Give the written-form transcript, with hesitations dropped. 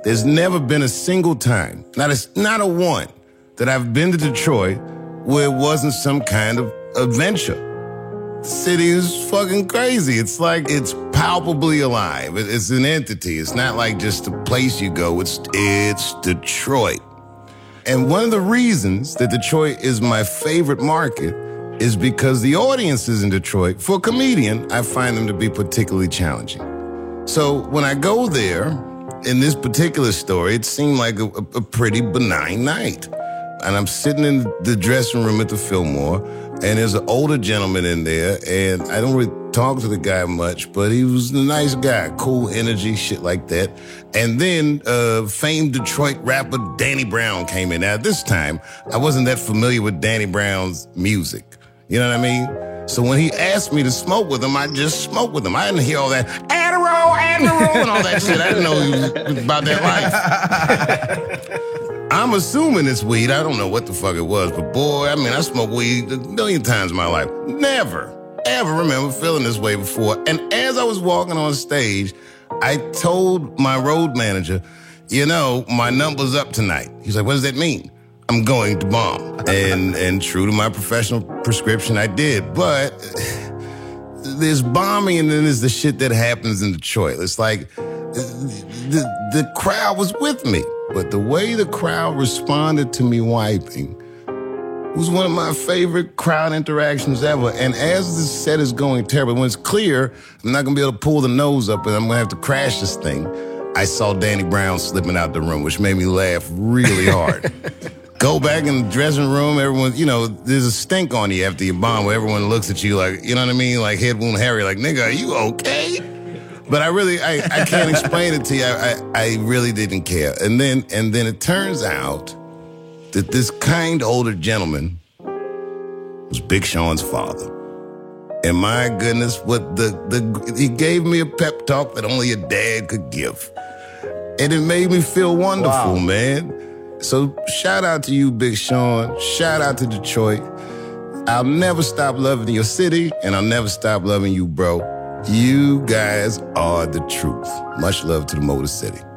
There's never been a single time, not a one, that I've been to Detroit where it wasn't some kind of adventure. The city is fucking crazy. It's like it's palpably alive. It's an entity. It's not like just a place you go. It's Detroit. And one of the reasons that Detroit is my favorite market is because the audiences in Detroit, for a comedian, I find them to be particularly challenging. So when I go there, in this particular story, it seemed like a pretty benign night. And I'm sitting in the dressing room at the Fillmore, and there's an older gentleman in there, and I don't really talk to the guy much, but he was a nice guy, cool energy, shit like that. And then famed Detroit rapper Danny Brown came in. Now, this time, I wasn't that familiar with Danny Brown's music. You know what I mean? So when he asked me to smoke with him, I just smoked with him. I didn't hear all that Adderall, and all that shit. I didn't know he was about that life. I'm assuming it's weed. I don't know what the fuck it was, but boy, I mean, I smoked weed a million times in my life. Never, ever remember feeling this way before. And as I was walking on stage, I told my road manager, you know, my number's up tonight. He's like, what does that mean? I'm going to bomb. And true to my professional prescription, I did. But there's bombing and then there's the shit that happens in Detroit. It's like the crowd was with me. But the way the crowd responded to me wiping was one of my favorite crowd interactions ever. And as this set is going terrible, when it's clear, I'm not going to be able to pull the nose up and I'm going to have to crash this thing, I saw Danny Brown slipping out the room, which made me laugh really hard. Go back in the dressing room, everyone, you know, there's a stink on you after you bomb where everyone looks at you like, you know what I mean? Like Head Wound Harry, like, nigga, are you okay? But I can't explain it to you. I really didn't care. And then it turns out that this kind older gentleman was Big Sean's father. And my goodness, he gave me a pep talk that only a dad could give. And it made me feel wonderful, man. So shout out to you, Big Sean. Shout out to Detroit. I'll never stop loving your city, and I'll never stop loving you, bro. You guys are the truth. Much love to the Motor City.